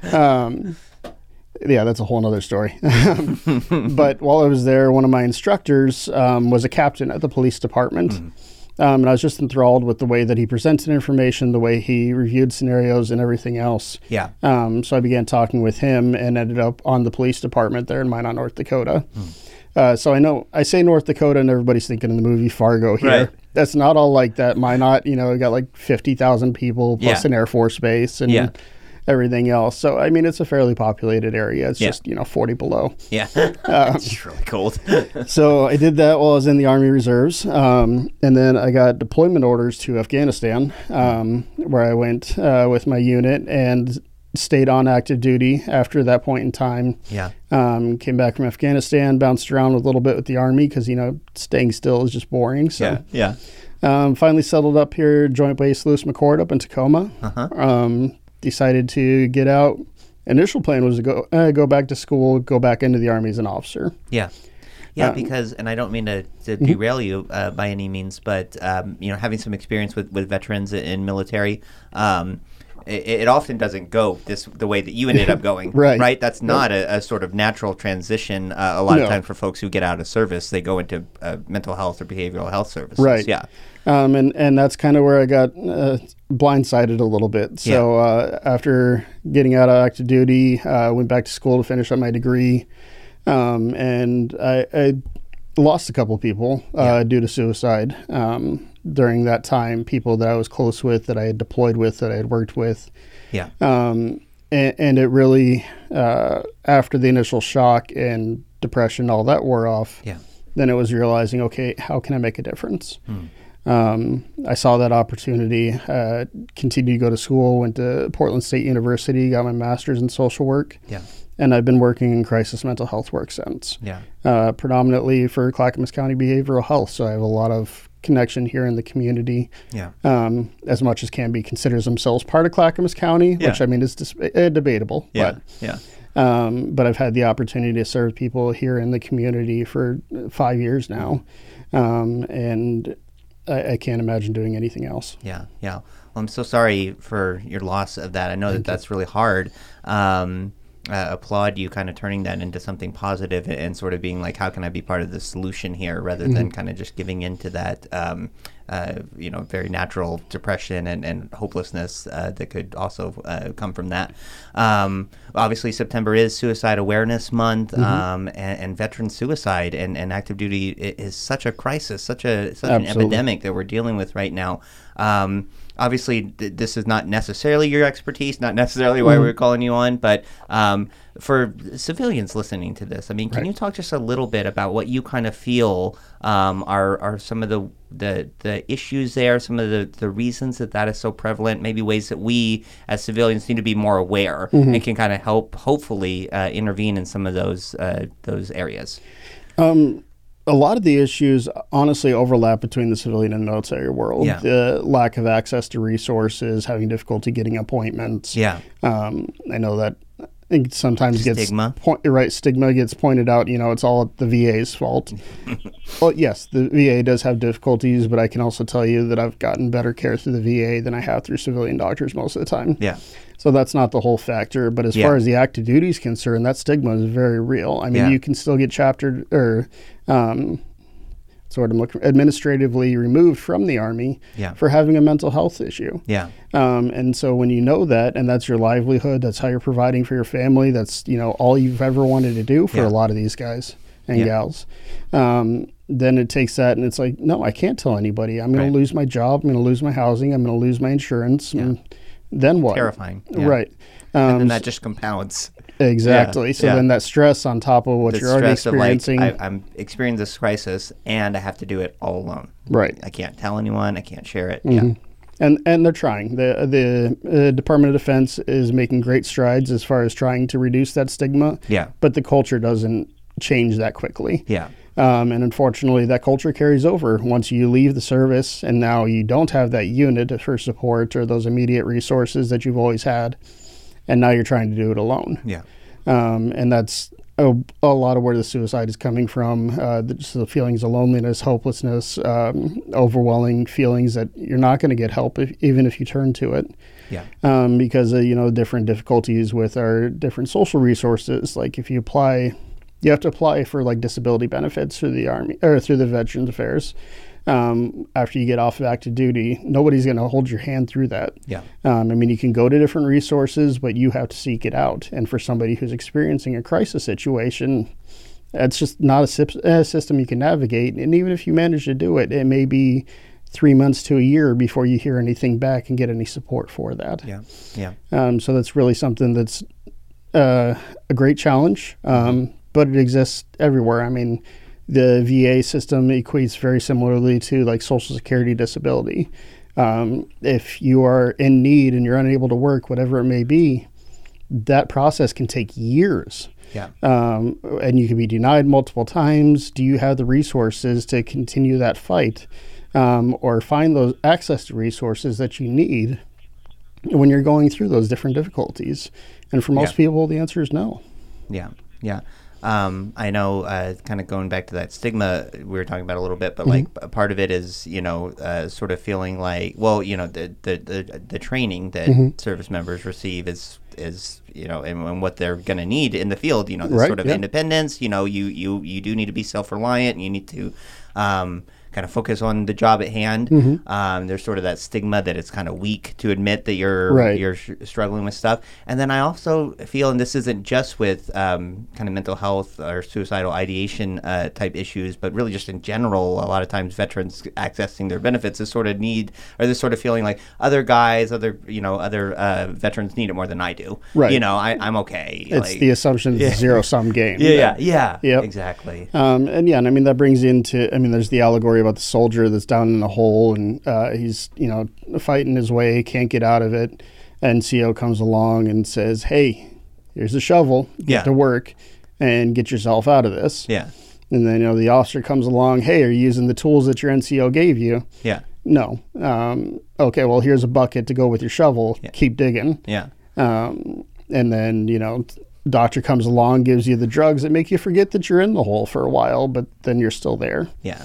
um, yeah, that's a whole nother story. But while I was there, one of my instructors um, was a captain at the police department. Mm. Um, and I was just enthralled with the way that he presented information, the way he reviewed scenarios and everything else. Yeah. Um, so I began talking with him and ended up on the police department there in Minot, North Dakota. Mm. Uh, so I know I say North Dakota and everybody's thinking of the movie Fargo here. Right. That's not all like that. Minot, you know, got like fifty thousand people plus yeah. an Air Force base and yeah. everything else. So, I mean, it's a fairly populated area. It's yeah. just, you know, forty below. Yeah. um, it's really cold. So I did that while I was in the Army Reserves. Um, and then I got deployment orders to Afghanistan, um, where I went uh, with my unit and stayed on active duty after that point in time. Yeah. Um, came back from Afghanistan, bounced around a little bit with the Army because, you know, staying still is just boring. So yeah. yeah. Um, finally settled up here, Joint Base Lewis McChord up in Tacoma. Uh-huh. Um, decided to get out, initial plan was to go uh, go back to school, go back into the Army as an officer. Yeah. Yeah, Um, because, and I don't mean to, to Mhm. derail you uh, by any means, but, um, you know, having some experience with, with veterans in military, um, it, it often doesn't go this the way that you ended up going. Right. Right? That's not a, a sort of natural transition. Uh, a lot No. of times for folks who get out of service, they go into uh, mental health or behavioral health services. Right. Yeah. Um, and, and that's kind of where I got uh, blindsided a little bit. So uh, after getting out of active duty, I uh, went back to school to finish up my degree. Um, and I, I lost a couple of people uh, Yeah. due to suicide um, during that time, people that I was close with, that I had deployed with, that I had worked with. Yeah. Um, and, and it really, uh, after the initial shock and depression, all that wore off, Yeah. then it was realizing, okay, how can I make a difference? Hmm. Um, I saw that opportunity, uh, continued to go to school, went to Portland State University, got my master's in social work. Yeah. And I've been working in crisis mental health work since. Yeah. Uh, predominantly for Clackamas County Behavioral Health. So I have a lot of connection here in the community. Yeah. Um, as much as can be considers themselves part of Clackamas County, Yeah. which I mean is dis- uh, debatable. Yeah. But, Yeah. Um, but I've had the opportunity to serve people here in the community for five years now. Um, and I, I can't imagine doing anything else. Yeah, yeah. Well, I'm so sorry for your loss of that. I know Thank that you. that's really hard. Um, uh, applaud you kind of turning that into something positive and, and sort of being like, how can I be part of the solution here, rather than Mhm. kind of just giving into that, um, uh, you know, very natural depression and, and hopelessness uh, that could also uh, come from that. Um, obviously, September is Suicide Awareness Month, Mhm. um, and, and veteran suicide and, and active duty i- is such a crisis, such a such an Absolutely. epidemic that we're dealing with right now. Um, obviously, th- this is not necessarily your expertise, not necessarily why Mhm. we're calling you on, but um, for civilians listening to this, I mean, can Right. you talk just a little bit about what you kind of feel um, are are some of the the, the issues there, some of the, the reasons that that is so prevalent, maybe ways that we as civilians need to be more aware Mhm. and can kind of help, hopefully, uh, intervene in some of those uh, those areas. Um, a lot of the issues honestly overlap between the civilian and military world. Yeah. The lack of access to resources, having difficulty getting appointments. Yeah. Um, I know that I think sometimes gets Stigma. Point, right, stigma gets pointed out. You know, it's all the V A's fault. Well, yes, the V A does have difficulties, but I can also tell you that I've gotten better care through the V A than I have through civilian doctors most of the time. Yeah. So that's not the whole factor. But as Yeah. far as the active duty is concerned, that stigma is very real. I mean, Yeah. you can still get chaptered or um, sort of look administratively removed from the Army Yeah. for having a mental health issue. Yeah. Um, and so when you know that, and that's your livelihood, that's how you're providing for your family, that's, you know, all you've ever wanted to do for Yeah. a lot of these guys and Yeah. gals, um, then it takes that and it's like, no, I can't tell anybody. I'm going Right. to lose my job. I'm going to lose my housing. I'm going to lose my insurance. And then what? Terrifying. Yeah. Right. And Um, then that just compounds. Exactly. Yeah, So yeah. then that stress on top of what The you're already stress of, like, experiencing. I, I'm experiencing this crisis and I have to do it all alone. Right. I can't tell anyone. I can't share it. Yeah. Mhm. And and they're trying. The the uh, Department of Defense is making great strides as far as trying to reduce that stigma. Yeah. But the culture doesn't change that quickly. Yeah. Um, and unfortunately, that culture carries over once you leave the service, and now you don't have that unit for support or those immediate resources that you've always had, and now you're trying to do it alone. Yeah. Um, and that's a, a lot of where the suicide is coming from. Uh, the, just the feelings of loneliness, hopelessness, um, overwhelming feelings that you're not going to get help if, even if you turn to it. Yeah. Um, because of, you know, different difficulties with our different social resources. Like if you apply, you have to apply for like disability benefits through the Army or through the Veterans Affairs. Um, after you get off of active duty, nobody's going to hold your hand through that. Yeah. Um, I mean, you can go to different resources, but you have to seek it out. And for somebody who's experiencing a crisis situation, it's just not a, sip, a system you can navigate. And even if you manage to do it, it may be three months to a year before you hear anything back and get any support for that. Yeah. Yeah. Um, so that's really something that's uh, a great challenge, um, but it exists everywhere. I mean, the V A system equates very similarly to like Social Security disability. Um, if you are in need and you're unable to work, whatever it may be, that process can take years. Yeah. Um, and you can be denied multiple times. Do you have the resources to continue that fight, um, or find those access to resources that you need when you're going through those different difficulties? And for most Yeah. people, the answer is no. Yeah, yeah. Um, I know, uh, kind of going back to that stigma we were talking about a little bit, but Mhm. like a part of it is, you know, uh, sort of feeling like, well, you know, the the the, the training that Mhm. service members receive is is you know, and, and what they're going to need in the field. You know, this Right, sort of yeah. independence. You know, you you you do need to be self reliant, and you need to. Um, kind of focus on the job at hand. Mhm. Um, there's sort of that stigma that it's kind of weak to admit that you're Right. you're sh- struggling with stuff. And then I also feel, and this isn't just with um, kind of mental health or suicidal ideation uh, type issues, but really just in general, a lot of times veterans accessing their benefits is sort of need, or this sort of feeling like other guys, other you know, other uh, veterans need it more than I do. Right. You know, I, I'm okay. It's like, the assumption it's Yeah. a zero-sum game. Yeah, yeah, yeah. Yep. Exactly. Um, and yeah, and I mean, that brings into, I mean, there's the allegory about the soldier that's down in the hole and uh, he's, you know, fighting his way, can't get out of it. And C O comes along and says, hey, here's a shovel, get Yeah. to work and get yourself out of this. Yeah. And then, you know, the officer comes along, hey, are you using the tools that your N C O gave you? Yeah. No. Um, okay, well, here's a bucket to go with your shovel. Yeah. Keep digging. Yeah. Um, and then, you know, doctor comes along, gives you the drugs that make you forget that you're in the hole for a while, but then you're still there. Yeah.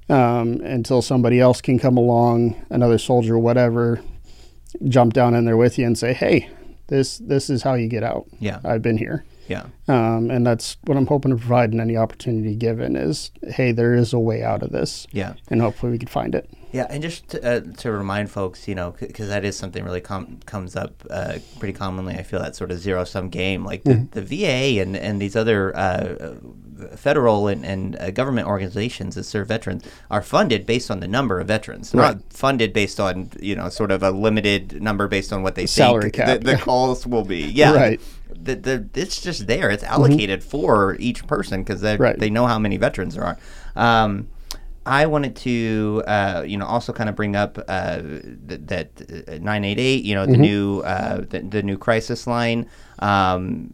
Um, until somebody else can come along, another soldier, whatever, jump down in there with you and say, hey, this this is how you get out. Yeah. I've been here. Yeah. Um, and that's what I'm hoping to provide in any opportunity given is, hey, there is a way out of this. Yeah. And hopefully we can find it. Yeah, and just to, uh, to remind folks, you know, because that is something really com- comes up uh, pretty commonly. I feel that sort of zero sum game, like the, Mhm. the V A and, and these other uh, federal and, and uh, government organizations that serve veterans are funded based on the number of veterans. They're Right. not funded based on, you know, sort of a limited number based on what they Salary think cap. the, the calls will be. Yeah, Right. The, the, it's just there. It's allocated for each person because they Right. they know how many veterans there are. Um, I wanted to, uh, you know, also kind of bring up uh, th- that uh, nine eight eight, you know, the Mhm. new uh, the, the new crisis line. Um,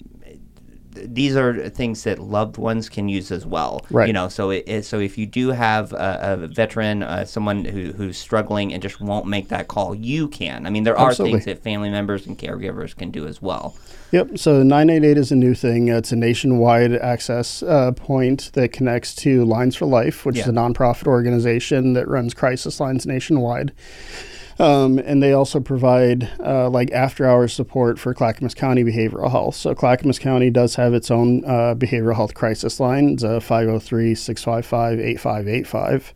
th- these are things that loved ones can use as well. Right. You know, so it, it, so if you do have a, a veteran, uh, someone who, who's struggling and just won't make that call, you can. I mean, there are Absolutely. things that family members and caregivers can do as well. Yep. So nine eight eight is a new thing. It's a nationwide access uh, point that connects to Lines for Life, which is Yeah. a nonprofit organization that runs crisis lines nationwide. Um, and they also provide uh, like after-hours support for Clackamas County Behavioral Health. So Clackamas County does have its own uh, behavioral health crisis line. It's a five oh three, six five five, eight five eight five.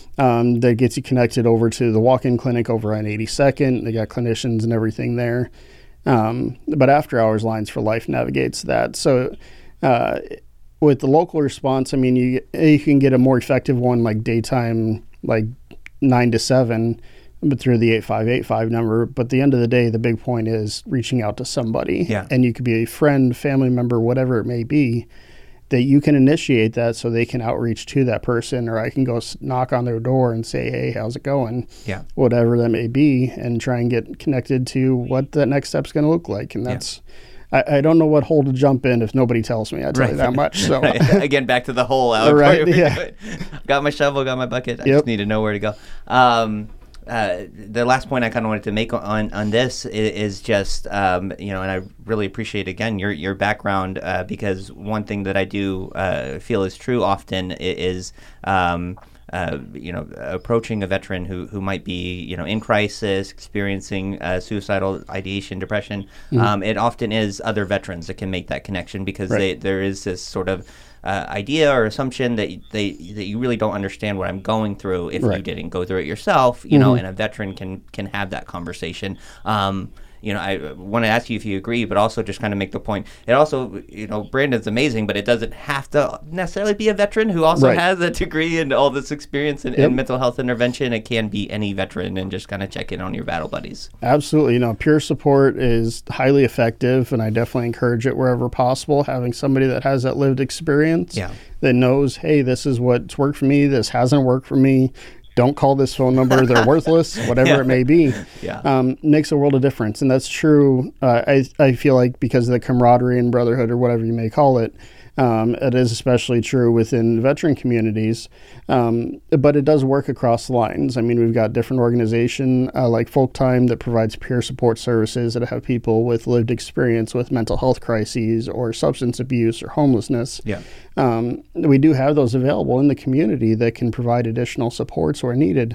Um, that gets you connected over to the walk-in clinic over on eighty-second. They got clinicians and everything there. Um, but After Hours Lines for Life navigates that. So uh, with the local response, I mean, you you can get a more effective one like daytime, like nine to seven, but through the eight five eight five number. But at the end of the day, the big point is reaching out to somebody. Yeah. And you could be a friend, family member, whatever it may be, that you can initiate that so they can outreach to that person, or I can go s- knock on their door and say, hey, how's it going? Yeah. Whatever that may be, and try and get connected to what that next step's going to look like. And that's, I, I don't know what hole to jump in if nobody tells me. I tell you that much. So Right. Again, back to the hole. Right, yeah. Got my shovel, got my bucket. I Yep. just need to know where to go. Um, uh, the last point I kind of wanted to make on on this is, is just um, you know, and I really appreciate again your your background uh, because one thing that I do uh, feel is true often i- is. Um, Uh, you know, approaching a veteran who, who might be, you know, in crisis, experiencing uh, suicidal ideation, depression, Mhm. um, it often is other veterans that can make that connection because Right. they, there is this sort of uh, idea or assumption that y- they that you really don't understand what I'm going through if you Right. didn't go through it yourself, you know, Mhm. and a veteran can can have that conversation. Um, you know, I want to ask you if you agree, but also just kind of make the point. It also, you know, Brandon's amazing, but it doesn't have to necessarily be a veteran who also Right. has a degree and all this experience in, Yep. in mental health intervention. It can be any veteran, and just kind of check in on your battle buddies. Absolutely. You know, peer support is highly effective, and I definitely encourage it wherever possible. Having somebody that has that lived experience Yeah. that knows, hey, this is what's worked for me, this hasn't worked for me. Don't call this phone number. They're worthless, whatever Yeah. it may be. Yeah. Um, makes a world of difference. And that's true. Uh, I, I feel like because of the camaraderie and brotherhood or whatever you may call it, Um, it is especially true within veteran communities, um, but it does work across the lines. I mean, we've got different organizations uh, like Folk Time that provides peer support services that have people with lived experience with mental health crises or substance abuse or homelessness. Yeah. Um, we do have those available in the community that can provide additional supports where needed.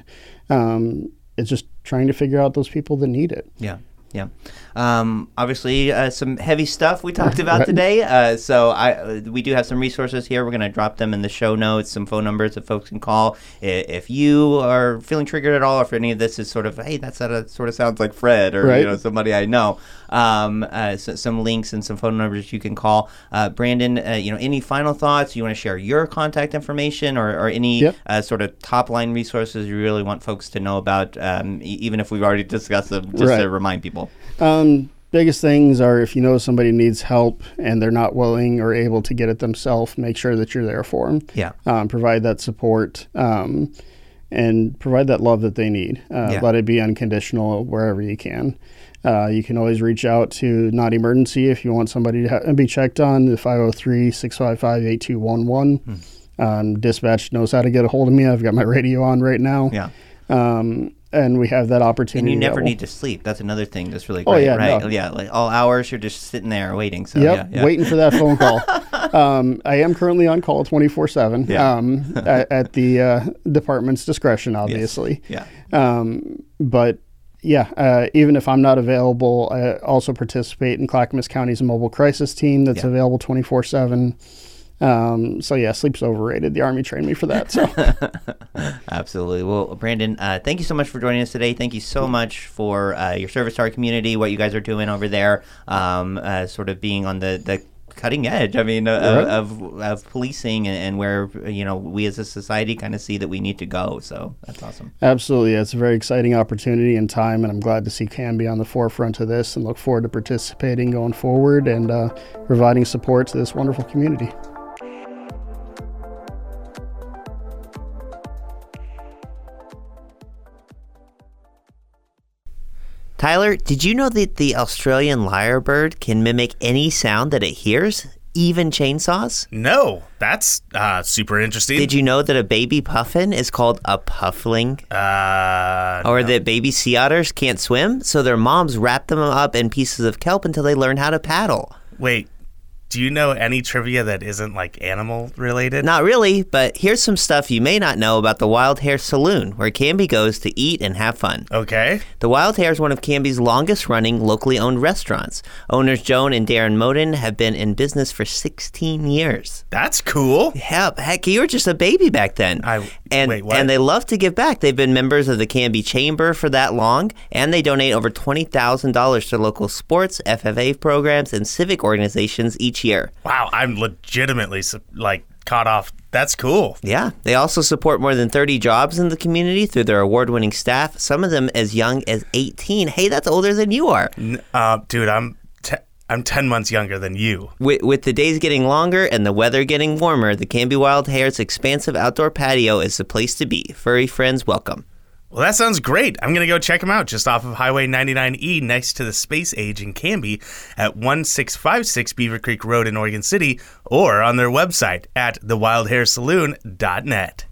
Um, it's just trying to figure out those people that need it. Yeah. Yeah. Um, obviously, uh, some heavy stuff we talked about today. Uh, so I uh, we do have some resources here. We're going to drop them in the show notes, some phone numbers that folks can call. If, if you are feeling triggered at all, or if any of this is sort of, hey, that sort of, sort of sounds like Fred or right. you know somebody I know, um, uh, so, some links and some phone numbers you can call. Uh, Brandon, uh, you know, any final thoughts? You want to share your contact information or, or any yep. uh, sort of top-line resources you really want folks to know about, um, e- even if we've already discussed them, just right. to remind people? Um, biggest things are if you know somebody needs help and they're not willing or able to get it themselves, make sure that you're there for them. Yeah. Um, provide that support um, and provide that love that they need. Uh, yeah. Let it be unconditional wherever you can. Uh, you can always reach out to Not Emergency if you want somebody to ha- be checked on, the five oh three, six five five, eight two one one. Hmm. Um, dispatch knows how to get a hold of me. I've got my radio on right now. Yeah. Um, and we have that opportunity. And you never will, need to sleep. That's another thing that's really oh, great, yeah, right? No. Yeah, like all hours you're just sitting there waiting. So yep, yeah, yeah. waiting for that phone call. um, I am currently on call twenty-four seven yeah. um, at, at the uh, department's discretion, obviously. Yes. Yeah. Um, but yeah, uh, even if I'm not available, I also participate in Clackamas County's mobile crisis team that's yeah. available twenty-four seven. Um, so yeah, sleep's overrated. The Army trained me for that. So absolutely. Well, Brandon, uh, thank you so much for joining us today. Thank you so much for uh, your service to our community, what you guys are doing over there, um, uh, sort of being on the, the cutting edge. I mean, uh, right. of, of of policing and, and where you know we as a society kind of see that we need to go. So that's awesome. Absolutely, it's a very exciting opportunity and time, and I'm glad to see Canby on the forefront of this, and look forward to participating going forward and uh, providing support to this wonderful community. Tyler, did you know that the Australian lyrebird can mimic any sound that it hears, even chainsaws? No, that's uh, super interesting. Did you know that a baby puffin is called a puffling? Uh, or no. that baby sea otters can't swim, so their moms wrap them up in pieces of kelp until they learn how to paddle? Wait. Do you know any trivia that isn't like animal related? Not really, but here's some stuff you may not know about the Wild Hare Saloon, where Canby goes to eat and have fun. Okay. The Wild Hare is one of Canby's longest running locally owned restaurants. Owners Joan and Darren Moden have been in business for sixteen years. That's cool. Yeah, heck, you were just a baby back then. I, and, wait, what? And they love to give back. They've been members of the Canby Chamber for that long, and they donate over twenty thousand dollars to local sports, F F A programs, and civic organizations each year. Wow, I'm legitimately like caught off. That's cool. Yeah. They also support more than thirty jobs in the community through their award-winning staff, some of them as young as eighteen. Hey, that's older than you are. Uh, dude, I'm te- I'm ten months younger than you. With, with the days getting longer and the weather getting warmer, the Canby Wild Hare's expansive outdoor patio is the place to be. Furry friends, welcome. Well, that sounds great. I'm going to go check them out just off of Highway ninety-nine E next to the Space Age in Canby at one six five six Beaver Creek Road in Oregon City, or on their website at the wild hare saloon dot net.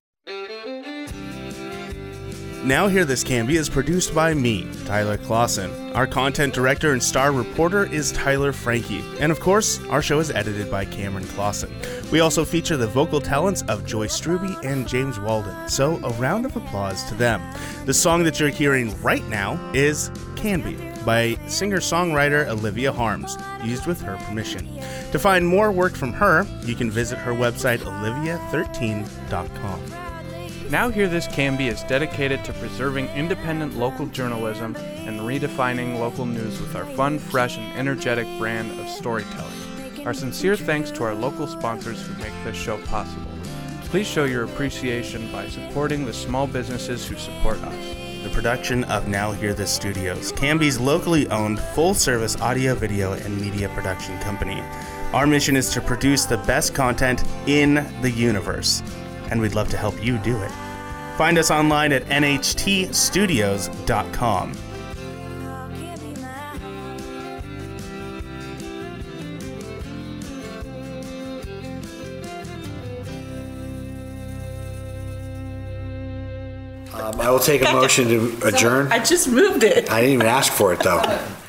Now Hear This Canby is produced by me, Tyler Clausen. Our content director and star reporter is Tyler Frankie. And of course, our show is edited by Cameron Clausen. We also feature the vocal talents of Joyce Struby and James Walden, so a round of applause to them. The song that you're hearing right now is Canby by singer-songwriter Olivia Harms, used with her permission. To find more work from her, you can visit her website olivia thirteen dot com. Now Hear This Canby is dedicated to preserving independent local journalism and redefining local news with our fun, fresh, and energetic brand of storytelling. Our sincere thanks to our local sponsors who make this show possible. Please show your appreciation by supporting the small businesses who support us. The production of Now Hear This Studios, Canby's locally owned full-service audio, video, and media production company. Our mission is to produce the best content in the universe, and we'd love to help you do it. Find us online at N H T studios dot com. Um, I will take a motion to adjourn. I just moved it. I didn't even ask for it, though.